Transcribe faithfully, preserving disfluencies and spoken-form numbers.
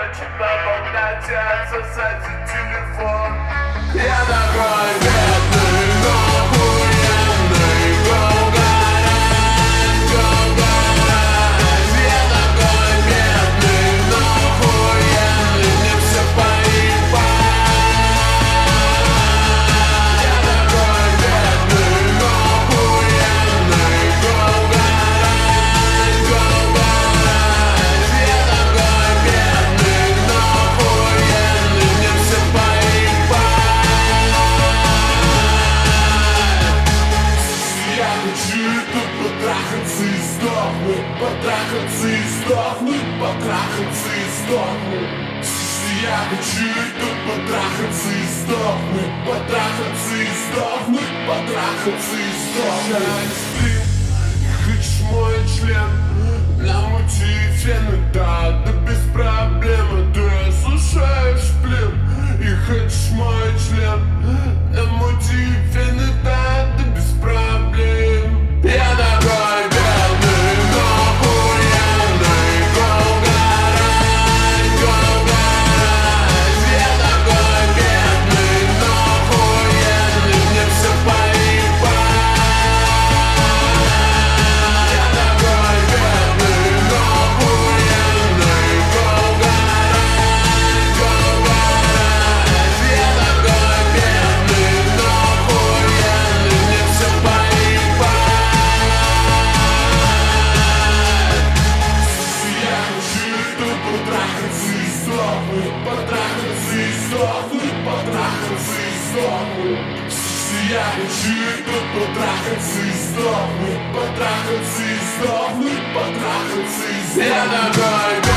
хочет поболтать и отсосать за телефон. Я такой бедный, но охуенный. Go гараж, go гараж. Я такой бедный, но охуенный. Мне все поебать. Я такой бедный, но охуенный. Go гараж, go гараж. Я такой бедный, но охуенный. Мне все поебать. Я хочу тут потрахаться и сдохнуть, потрахаться и сдохнуть, потрахаться и сдохнуть. Я хочу тут потрахаться и сдохнуть, потрахаться и сдохнуть, потрахаться и сдохнуть. Ты хочешь мой член, намути фен, да, да без проблем. Ты осушаешь плен и хочешь мой член, намути фен, да, да без проблем. Я такой бедный, но охуенный. Go гараж, go гараж. Я такой бедный, но охуенный. Мне все поебать. Я такой бедный, но охуенный. Go гараж, go гараж. Я такой бедный, но охуенный. Мне все поебать. Я хочу тут потрахаться и сдохнуть, потрахаться и сдохнуть, потрахаться и сдохнуть. Я хочу тут потрахаться и сдохнуть, потрахаться и сдохнуть, потрахаться и сдохнуть. Я такой